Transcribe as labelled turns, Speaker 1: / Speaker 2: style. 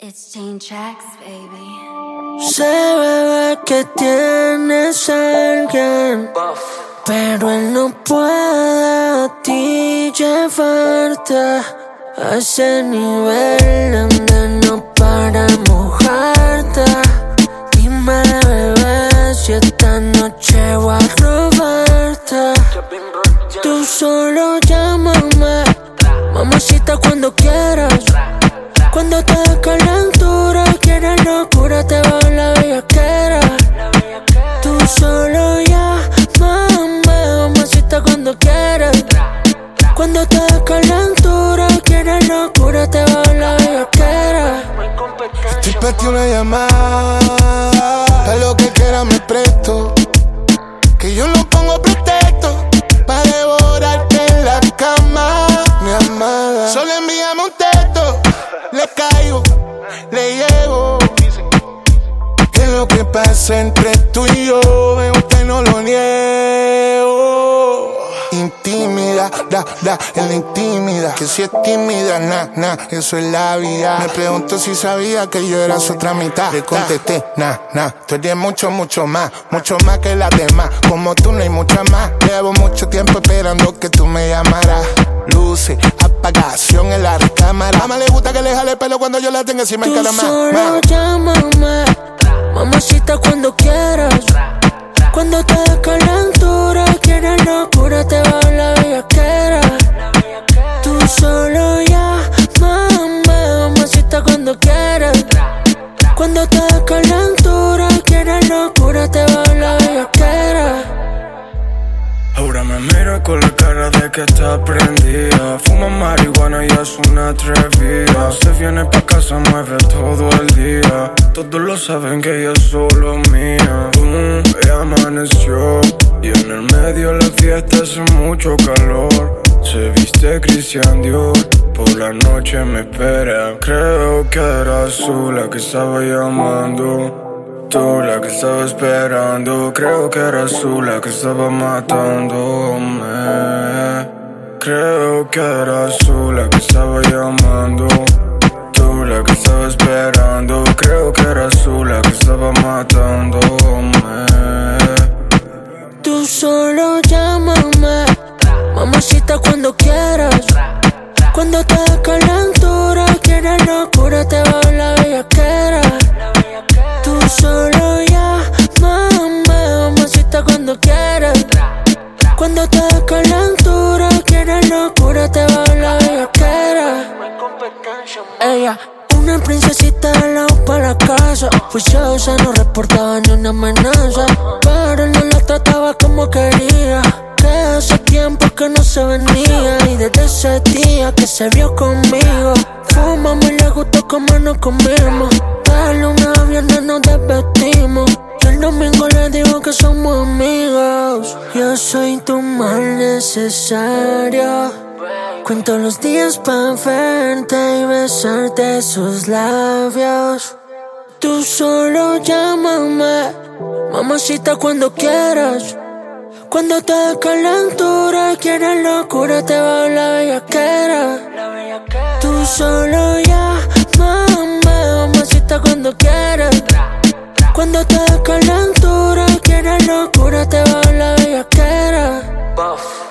Speaker 1: It's Chain Tracks, baby.
Speaker 2: Se ve que tienes a alguien, pero él no puede a ti llevarte a ese nivel donde no para mojarte. Dime, bebé, si esta noche voy a robarte. Tú solo llámame, mamacita, cuando quieras. Cuando te dé calentura, quieres locura, te va la bellaquera. Tú solo llámame, mamacita, cuando quieras. Cuando te dé calentura, quieres locura, te va la bellaquera.
Speaker 3: Estoy pa' ti una llamada, pa' lo que quiera me presto. Que yo no pongo pretexto pa' devorarte en la cama, mi amada. Solo envíame un texto, le caigo, le llego. Que lo que pasa entre tú y yo, usted no lo niego. Intimida, en la intimidad. Que si es tímida, eso es la vida. Me pregunto si sabía que yo era su otra mitad. Le contesté, tú eres mucho más que las demás. Como tú no hay mucha más. Llevo mucho tiempo esperando que tú me llamaras. Luces, apagación en la recámara. A mamá le gusta que le jale el pelo cuando yo la tenga encima en cara más.
Speaker 2: Tú solo llámame, mamacita, cuando quieras. Cuando te dé calentura, quieres locura, te va la bellaquera. Tú solo llámame, mamacita, cuando quieras. Cuando te dé calentura, quieres locura, te va la bellaquera.
Speaker 4: Ahora me mira con la cara de que está prendida. Fuma marihuana y es una atrevida. Se viene pa' casa, mueve todo el día. Todos lo saben que ella es solo mía. Ella amaneció y en el medio de la fiesta hace mucho calor. Se viste Christian Dior, por la noche me espera. Creo que eras tú la que estaba llamando. Tú la que estaba esperando, creo que eras tú la que estaba matándome. Creo que eras tú la que estaba llamando. Tú la que estaba esperando, creo que eras tú la que estaba matándome.
Speaker 2: Tú solo llámame, mamacita, cuando quieras. Cuando te dé calentura, quieres locura, te va la bellaquera. Tú solo llámame, mamacita, cuando quieras. Cuando te dé calentura, quieres locura, te va la bellaquera. Ella, una princesita de lado pa' la casa. Juiciosa, no reportaba ni una amenaza, pero él no la trataba como quería. Que hace tiempo que no se venía, y desde ese día que se vio conmigo, fumamos y le gustó como nos comimos. Dale una viernes nos desvestimos, y el domingo le digo que somos amigos. Yo soy tu mal necesario. Cuento los días pa' verte y besarte sus labios. Tú solo llámame, mamacita, cuando quieras. Cuando te dé calentura, quieres locura, te va la bellaquera. Tú solo llámame, mamacita, cuando quieras. Cuando te dé calentura, quieres locura, te va la bellaquera.